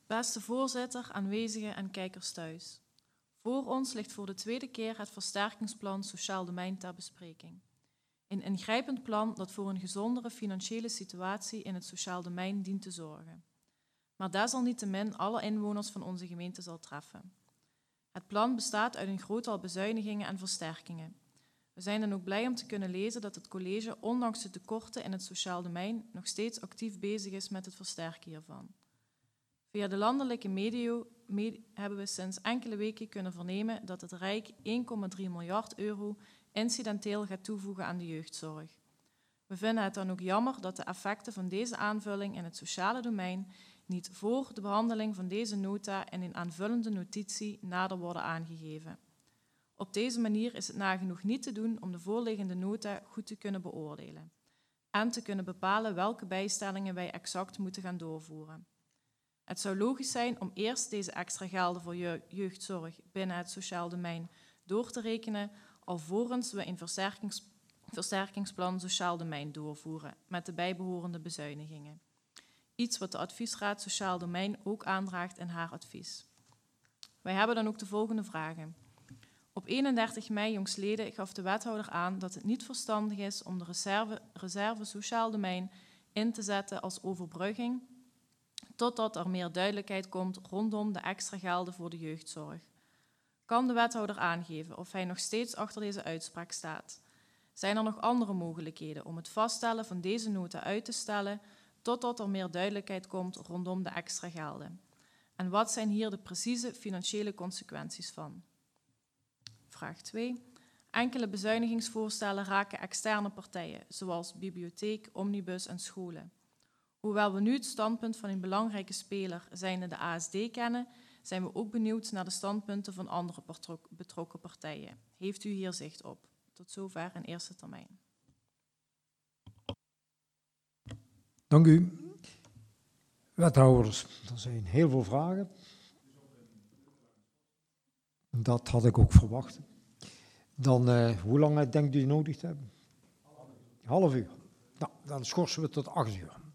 Beste voorzitter, aanwezigen en kijkers thuis. Voor ons ligt voor de tweede keer het versterkingsplan Sociaal Domein ter bespreking. Een ingrijpend plan dat voor een gezondere financiële situatie in het sociaal domein dient te zorgen. Maar desalniettemin alle inwoners van onze gemeente zal treffen. Het plan bestaat uit een groot aantal bezuinigingen en versterkingen. We zijn dan ook blij om te kunnen lezen dat het college, ondanks de tekorten in het sociaal domein, nog steeds actief bezig is met het versterken hiervan. Via de landelijke media hebben we sinds enkele weken kunnen vernemen dat het Rijk 1,3 miljard euro incidenteel gaat toevoegen aan de jeugdzorg. We vinden het dan ook jammer dat de effecten van deze aanvulling in het sociale domein niet voor de behandeling van deze nota in een aanvullende notitie nader worden aangegeven. Op deze manier is het nagenoeg niet te doen om de voorliggende nota goed te kunnen beoordelen en te kunnen bepalen welke bijstellingen wij exact moeten gaan doorvoeren. Het zou logisch zijn om eerst deze extra gelden voor jeugdzorg binnen het sociaal domein door te rekenen, alvorens we een versterkingsplan sociaal domein doorvoeren met de bijbehorende bezuinigingen. Iets wat de adviesraad sociaal domein ook aandraagt in haar advies. Wij hebben dan ook de volgende vragen. Op 31 mei jongstleden gaf de wethouder aan dat het niet verstandig is om de reserve sociaal domein in te zetten als overbrugging, totdat er meer duidelijkheid komt rondom de extra gelden voor de jeugdzorg. Kan de wethouder aangeven of hij nog steeds achter deze uitspraak staat? Zijn er nog andere mogelijkheden om het vaststellen van deze nota uit te stellen, totdat er meer duidelijkheid komt rondom de extra gelden? En wat zijn hier de precieze financiële consequenties van? Vraag 2. Enkele bezuinigingsvoorstellen raken externe partijen, zoals bibliotheek, omnibus en scholen. Hoewel we nu het standpunt van een belangrijke speler, zijnde de ASD, kennen, zijn we ook benieuwd naar de standpunten van andere betrokken partijen. Heeft u hier zicht op? Tot zover in eerste termijn. Dank u. Wethouders, er zijn heel veel vragen. Dat had ik ook verwacht. Dan, hoe lang denkt u nodig te hebben? Half uur. Nou, dan schorsen we tot 8 uur.